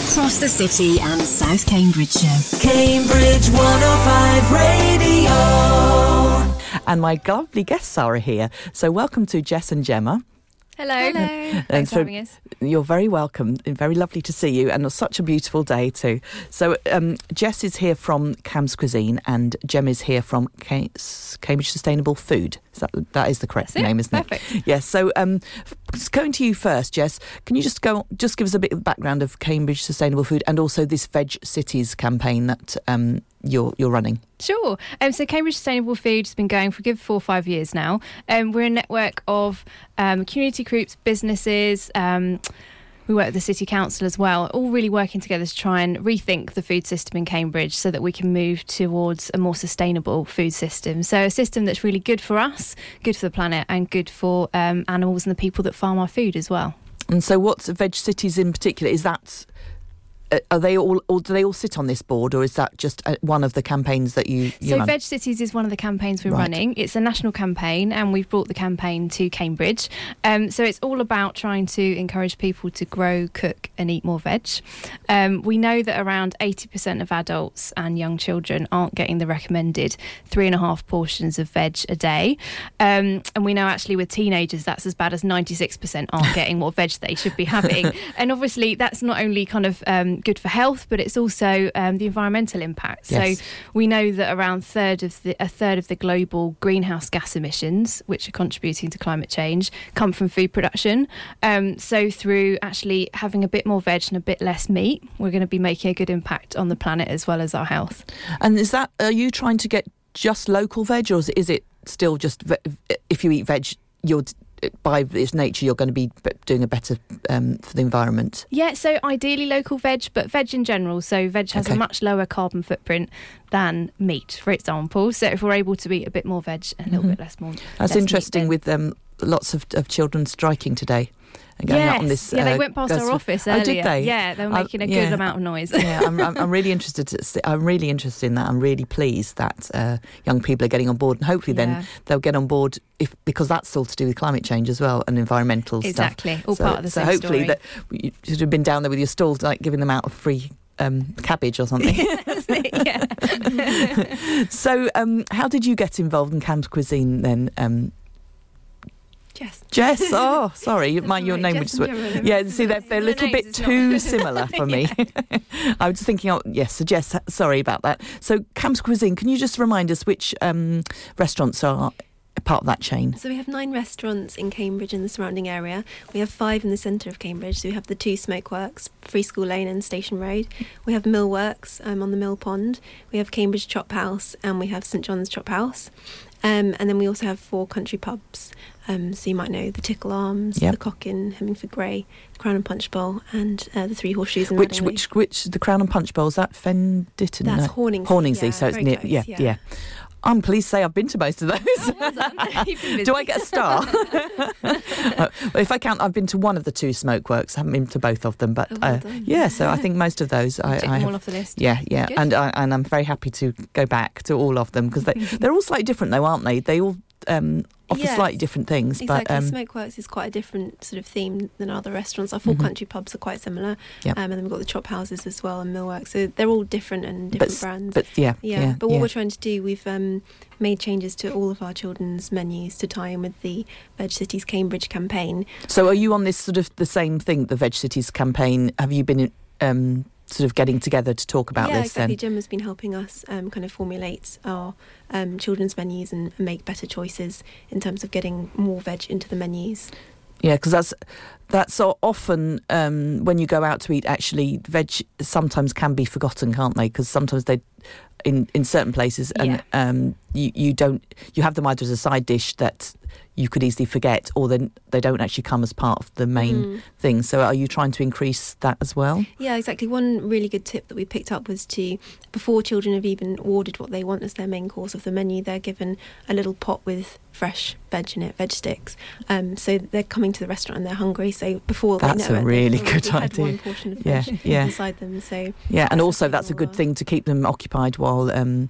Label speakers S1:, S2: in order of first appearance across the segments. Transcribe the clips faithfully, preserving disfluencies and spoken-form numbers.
S1: across the city and South Cambridgeshire.
S2: Cambridge one oh five Radio.
S3: And my lovely guests are here. So welcome to Jess and Gemma.
S4: Hello.
S5: Hello.
S4: Thanks
S3: so
S4: for having us.
S3: You're very welcome. Very lovely to see you, and it's such a beautiful day too. So um, Jess is here from Cam's Cuisine, and Gemma is here from Cam- Cambridge Sustainable Food. Is that that is the correct
S4: That's it.
S3: name, isn't
S4: Perfect.
S3: it? Yes. So um, f- going to you first, Jess. Can you just go just give us a bit of background of Cambridge Sustainable Food and also this Veg Cities campaign that um, you're you're running?
S4: Sure. Um, so Cambridge Sustainable Food has been going for a good four or five years now. Um, we're a network of um, community groups, businesses. Um, we work with the City Council as well, all really working together to try and rethink the food system in Cambridge so that we can move towards a more sustainable food system. So a system that's really good for us, good for the planet, and good for um, animals and the people that farm our food as well.
S3: And so what's Veg Cities in particular? Is that... Uh, are they all, or do they all sit on this board, or is that just uh, one of the campaigns that you, you
S4: So
S3: run?
S4: Veg Cities is one of the campaigns we're
S3: Right.
S4: running. It's a national campaign, and we've brought the campaign to Cambridge. Um, so it's all about trying to encourage people to grow, cook and eat more veg. Um, we know that around eighty percent of adults and young children aren't getting the recommended three and a half portions of veg a day. Um, and we know actually with teenagers that's as bad as ninety-six percent aren't getting what veg they should be having. And obviously that's not only kind of um, good for health, but it's also um, the environmental impact.
S3: Yes.
S4: So we know that around third of the, a third of the global greenhouse gas emissions, which are contributing to climate change, come from food production. Um, so through actually having a bit more veg and a bit less meat, we're going to be making a good impact on the planet as well as our health.
S3: And is that, are you trying to get just local veg, or is it, is it still just, ve- if you eat veg, you're, by its nature, you're going to be doing a better um, for the environment?
S4: Yeah, so ideally local veg, but veg in general. So veg has
S3: Okay.
S4: a much lower carbon footprint than meat, for example. So if we're able to eat a bit more veg and a little
S3: Mhm.
S4: bit less more,
S3: That's
S4: less meat,
S3: interesting
S4: then-
S3: with um, lots of, of children striking today. And going
S4: yes.
S3: out on this,
S4: yeah, they
S3: uh,
S4: went past
S3: goes-
S4: our office
S3: Oh,
S4: earlier.
S3: did they?
S4: Yeah, they were
S3: I-
S4: making a
S3: yeah.
S4: good amount of noise.
S3: Yeah, I'm, I'm, I'm really interested. To see, I'm really interested in that. I'm really pleased that uh, young people are getting on board, and hopefully
S4: Yeah.
S3: then they'll get on board if because that's all to do with climate change as well and environmental
S4: Exactly,
S3: stuff.
S4: all
S3: so,
S4: part of the
S3: so
S4: same
S3: hopefully
S4: story.
S3: that you should have been down there with your stalls, like giving them out a free um, cabbage or something.
S4: That's it, yeah.
S3: So, um, how did you get involved in Cam's Cuisine then? Um,
S5: Jess.
S3: Jess, oh, sorry, my your
S5: right,
S3: name
S5: Jess
S3: would.
S5: and
S3: sw-
S5: Gemma.
S3: Yeah, see, they're, they're a
S4: The
S3: little
S4: names
S3: bit
S4: is not-
S3: too similar for me. I was thinking, oh, yes, so Jess, sorry about that. So, Cam's Cuisine, can you just remind us which um, restaurants are a part of that chain?
S5: So we have nine restaurants in Cambridge and the surrounding area. We have five in the centre of Cambridge. So we have the two Smokeworks, Free School Lane and Station Road. We have Millworks um, on the Mill Pond. We have Cambridge Chop House, and we have St John's Chop House. Um, and then we also have four country pubs. Um, so you might know the Tickle Arms,
S3: Yep.
S5: the Cock in Hemmingford Grey, the Crown and Punch Bowl, and uh, the Three Horseshoes in
S3: Which,
S5: Reading.
S3: which, which, the Crown and Punch Bowl, is that Fenditton?
S5: That's
S3: No.
S5: Horningsea.
S3: Horningsea,
S5: yeah,
S3: so it's
S5: very
S3: near,
S5: close,
S3: yeah, yeah, I'm pleased to say I've been to most of those.
S4: You've been busy.
S3: Do I get a star? Uh, well, if I count, I've been to one of the two Smokeworks. I haven't been to both of them, but
S5: Oh, well
S3: uh,
S5: done.
S3: yeah. So I think most of those I,
S4: Tick
S3: I
S4: them
S3: have.
S4: all off the list.
S3: Yeah, yeah,
S4: Good.
S3: and I, and I'm very happy to go back to all of them because they they're all slightly different, though, aren't they? They all um, offer
S5: Yes.
S3: slightly different things,
S5: Exactly.
S3: but um,
S5: Smokeworks is quite a different sort of theme than other restaurants. Our four
S3: Mhm.
S5: country pubs are quite similar.
S3: Yep.
S5: Um, and then we've got the Chop Houses as well and Millworks. So they're all different and different
S3: but,
S5: brands.
S3: but yeah,
S5: yeah.
S3: yeah,
S5: But what
S3: yeah.
S5: we're trying to do, we've um, made changes to all of our children's menus to tie in with the Veg Cities Cambridge campaign.
S3: So are you on this sort of the same thing, the Veg Cities campaign? Have you been um, sort of getting together to talk about
S5: yeah,
S3: this
S5: exactly.
S3: then?
S5: Gemma's been helping us um, kind of formulate our um, children's menus and make better choices in terms of getting more veg into the menus.
S3: Yeah, because that's that's so often um, when you go out to eat. Actually, veg sometimes can be forgotten, can't they? Because sometimes they, in in certain places, and
S4: Yeah.
S3: um, you you don't you have them either as a side dish that you could easily forget, or then they don't actually come as part of the main
S5: Mm.
S3: thing. So, are you trying to increase that as well?
S5: Yeah, exactly. One really good tip that we picked up was to, before children have even ordered what they want as their main course of the menu, they're given a little pot with fresh veg in it, veg sticks. Um, so they're coming to the restaurant and they're hungry. So before
S3: That's
S5: they know
S3: a
S5: it,
S3: really
S5: they've
S3: good
S5: already had
S3: idea.
S5: one portion of
S3: Yeah,
S5: veg
S3: yeah.
S5: inside them. So
S3: Yeah, and
S5: That's
S3: also
S5: the
S3: that's a
S5: thing
S3: good
S5: all, uh,
S3: thing to keep them occupied while um,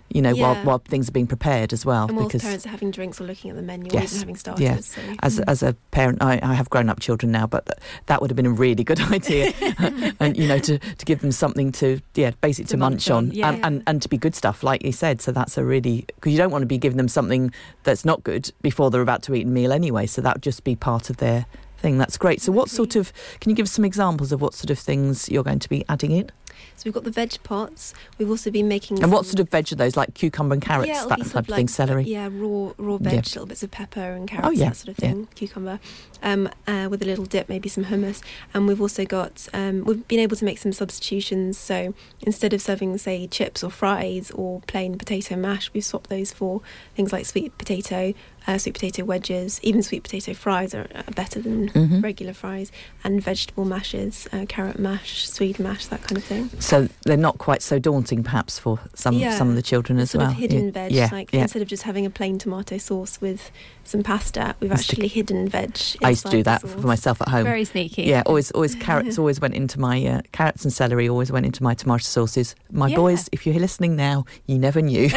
S3: you know,
S5: Yeah.
S3: while, while things are being prepared as well.
S5: And whilst
S3: because
S5: parents are having drinks or looking at the menu or
S3: Yes,
S5: even having starters.
S3: yeah.
S5: So.
S3: As as a parent, I, I have grown up children now, but th- that would have been a really good idea, and you know, to, to give them something to yeah, basically to,
S4: To
S3: munch,
S4: munch on,
S3: on,
S4: yeah.
S3: and, and and to be good stuff, like you said. So that's a really, because you don't want to be giving them something that's not good before they're about to eat a meal anyway. So that would just be part of their thing. That's great. So what sort of, can you give us some examples of what sort of things you're going to be adding in?
S5: So we've got the veg pots. We've also been making.
S3: And what
S5: some-
S3: sort of veg are those? Like cucumber and carrots,
S5: yeah, it'll
S3: that
S5: be
S3: type
S5: sort
S3: of
S5: of
S3: thing,
S5: like,
S3: celery?
S5: Yeah, raw raw veg,
S3: Yeah.
S5: little bits of pepper and carrots,
S3: yeah,
S5: that sort of
S3: yeah.
S5: thing, cucumber, um, uh, with a little dip, maybe some hummus. And we've also got, um, we've been able to make some substitutions. So instead of serving, say, chips or fries or plain potato mash, we've swapped those for things like sweet potato, uh, sweet potato wedges, even sweet potato fries are, are better than
S3: Mhm.
S5: regular fries, and vegetable mashes, uh, carrot mash, swede mash, that kind of thing.
S3: So they're not quite so daunting, perhaps, for some
S5: Yeah,
S3: some of the children as
S5: sort
S3: well.
S5: of hidden
S3: yeah.
S5: veg,
S3: Yeah,
S5: like
S3: yeah.
S5: instead of just having a plain tomato sauce with some pasta, we've
S3: Just to-
S5: actually hidden veg.
S3: I used to
S5: inside
S3: do
S5: the
S3: that
S5: sauce.
S3: for myself at home.
S4: Very sneaky.
S3: Yeah, always, always carrots always went into my uh, carrots and celery always went into my tomato sauces. My
S4: Yeah.
S3: boys, if you're listening now, you never knew.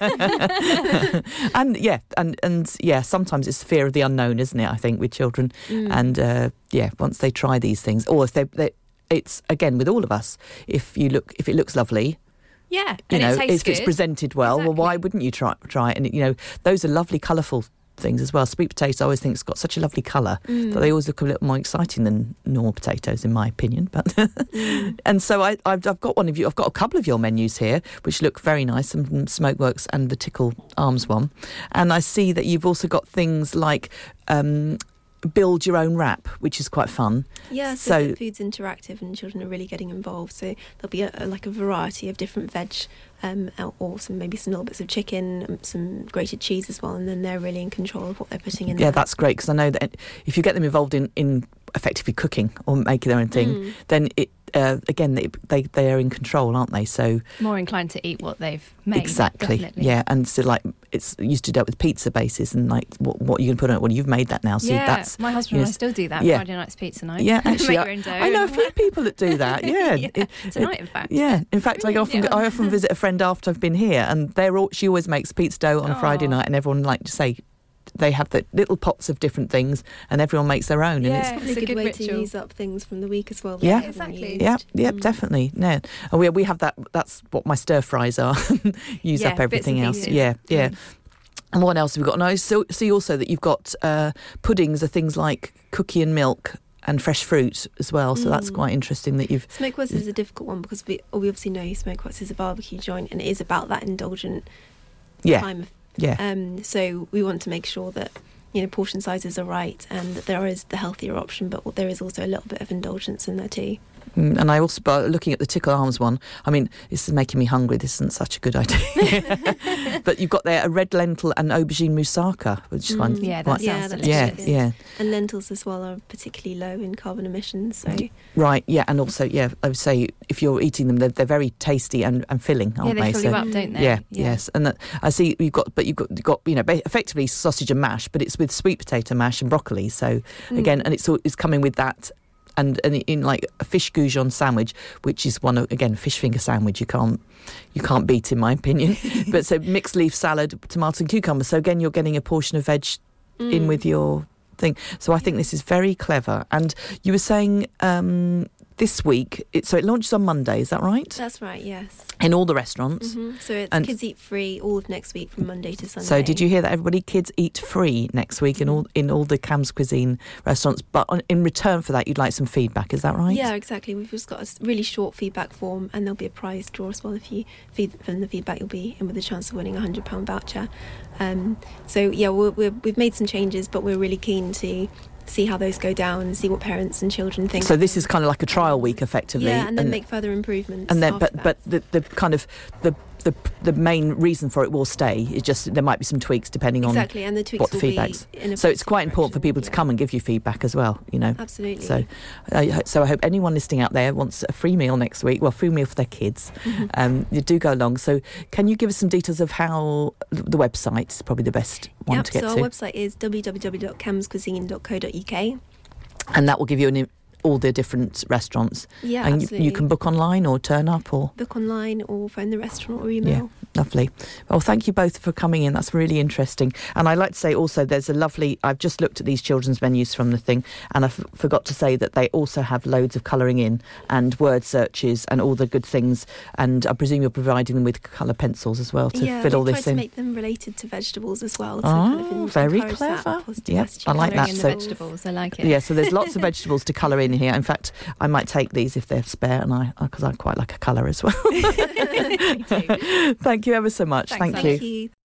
S3: and yeah, and and yeah, sometimes it's the fear of the unknown, isn't it? I think with children,
S5: Mm.
S3: and uh, yeah, once they try these things, or if they, they, it's again with all of us. If you look, if it looks lovely,
S4: Yeah,
S3: you
S4: and
S3: know,
S4: it tastes
S3: if it's
S4: good.
S3: presented well, well, why
S4: Exactly.
S3: wouldn't you try try it? And you know, those are lovely, colourful things as well. Sweet potato, I always think it's got such a lovely colour
S5: Mm.
S3: that they always look a little more exciting than normal potatoes, in my opinion. But
S5: Mm.
S3: and so I, I've, I've got one of you. I've got a couple of your menus here, which look very nice, some from Smokeworks and the Tickle Arms one. And I see that you've also got things like um, build your own wrap, which is quite fun.
S5: Yeah, so,
S3: So-
S5: the food's interactive and children are really getting involved. So there'll be a, a, like a variety of different veg, um, or some maybe some little bits of chicken, um, some grated cheese as well, and then they're really in control of what they're putting in
S3: Yeah,
S5: there.
S3: that's great, because I know that if you get them involved in, in effectively cooking or making their own thing,
S5: Mm.
S3: then it uh, again they, they they are in control, aren't they? So
S4: More inclined to eat what they've made.
S3: exactly,
S4: Definitely.
S3: yeah. And so like it's used to do it with pizza bases and like what what you can put on it. Well, you've made that now, so
S4: yeah,
S3: that's
S4: my husband and I
S3: yes.
S4: still do that
S3: Yeah.
S4: Friday night's pizza night.
S3: yeah. Actually,
S4: Make
S3: I,
S4: your own dough.
S3: I know a
S4: and-
S3: few people that do that. Yeah,
S4: Yeah,
S3: It-
S4: tonight, in fact.
S3: Yeah, in fact, I often
S4: Yeah.
S3: I often visit a friend after I've been here, and they're all, she always makes pizza dough on a Friday
S4: Aw.
S3: night, and everyone like to say they have the little pots of different things, and everyone makes their own, and
S4: Yeah.
S3: it's
S5: Probably
S4: It's
S5: a
S4: a
S5: good,
S4: good
S5: way
S4: ritual.
S5: to use up things from the week as well.
S3: Yeah.
S5: that you haven't
S4: Exactly.
S5: used.
S3: yeah, yeah,
S5: Mm.
S3: definitely. No, and we we have that. That's what my stir fries are. Use
S4: Yeah,
S3: up
S4: bits
S3: everything
S4: and
S3: else.
S4: pieces.
S3: Yeah, yeah.
S4: Mm.
S3: And what else have we got? And I so, see also that you've got uh, puddings are things like cookie and milk and fresh fruit as well. So that's
S5: Mm.
S3: quite interesting that you've.
S5: Smokeworks is a difficult one because we we obviously know Smokeworks is a barbecue joint and it is about that indulgent
S3: Yeah,
S5: time of
S3: yeah.
S5: Um, so we want to make sure that you know portion sizes are right and that there is the healthier option, but there is also a little bit of indulgence in there too.
S3: Mm, And I also, but looking at the Tickle Arms one, I mean, this is making me hungry. This isn't such a good idea. But you've got there a red lentil and aubergine moussaka, which is one.
S5: Mm.
S4: Yeah, that
S3: quite-
S5: Yeah,
S4: sounds
S5: that's
S3: yeah,
S4: delicious.
S3: yeah.
S5: And lentils as well are particularly low in carbon emissions. So
S3: Right, yeah. And also, yeah, I would say if you're eating them, they're, they're very tasty and, and filling,
S4: Yeah,
S3: aren't
S4: they
S3: they?
S4: fill
S3: So-
S4: you up, don't they?
S3: Yeah, yes, and that, I see you've got, but you've got, you've got, you know, ba- effectively sausage and mash, but it's with sweet potato mash and broccoli. So
S5: Mm.
S3: again, and it's all- it's coming with that, and and in like a fish goujon sandwich, which is one of, again, fish finger sandwich. You can't you can't beat, in my opinion. But so mixed leaf salad, tomato and cucumber. So again, you're getting a portion of veg in
S5: Mm.
S3: with your thing. So I think this is very clever. And you were saying um, this week, it, so it launches on Monday. Is that right?
S5: That's right. Yes.
S3: In all the restaurants.
S5: hmm So it's
S3: And-
S5: kids eat free all of next week from Monday to Sunday.
S3: So did you hear that, everybody? Kids eat free next week in all in all the Cam's Cuisine restaurants. But on, in return for that, you'd like some feedback. Is that right?
S5: Yeah, exactly. We've just got a s- really short feedback form, and there'll be a prize draw as well. If you feed from the feedback, you'll be in with a chance of winning a hundred pound voucher. Um, so yeah, we're, we're, we've made some changes, but we're really keen to see how those go down and see what parents and children think.
S3: So this is kind of like a trial week, effectively.
S5: yeah, and then make further improvements.
S3: and then,
S5: after
S3: but
S5: that.
S3: but the, the kind of the. The, the main reason for it will stay. It's just there might be some tweaks depending on
S5: exactly, and the tweaks
S3: what the
S5: will be
S3: feedback's.
S5: in a
S3: So it's
S5: positive
S3: quite important for
S5: direction,
S3: people to
S5: yeah.
S3: come and give you feedback as well, you know.
S5: Absolutely.
S3: So, I ho- so I hope anyone listening out there wants a free meal next week. Well, free meal for their kids.
S5: Mhm.
S3: Um, you do go along. So, can you give us some details of how the website is probably the best one
S5: Yep,
S3: to get
S5: so
S3: to,
S5: our website is w w w dot cams cuisine dot co dot u k.
S3: and that will give you an, all the different restaurants.
S5: Yeah,
S3: and you,
S5: absolutely.
S3: you can book online or turn up or
S5: book online or phone the restaurant or email.
S3: Lovely. Well, thank you both for coming in. That's really interesting. And I'd like to say also there's a lovely, I've just looked at these children's menus from the thing, and I f- forgot to say that they also have loads of colouring in and word searches and all the good things. And I presume you're providing them with colour pencils as well to
S5: yeah,
S3: fill all
S5: we
S3: this
S5: try
S3: in.
S5: to make them related to vegetables as well. To
S3: Oh,
S5: kind of en-
S3: very
S5: encourage that
S3: clever.
S5: positive
S3: Yep,
S5: attitude
S3: I like
S4: Colouring
S3: that.
S4: in the
S3: So-
S4: vegetables, I like it.
S3: Yeah, so there's lots of vegetables to colour in here. In fact, I might take these if they're spare, and I because I quite like a colour as well.
S4: Me too.
S3: Thank you ever so much.
S4: Thanks,
S3: Thank
S4: Alex.
S3: you.
S5: Thank you.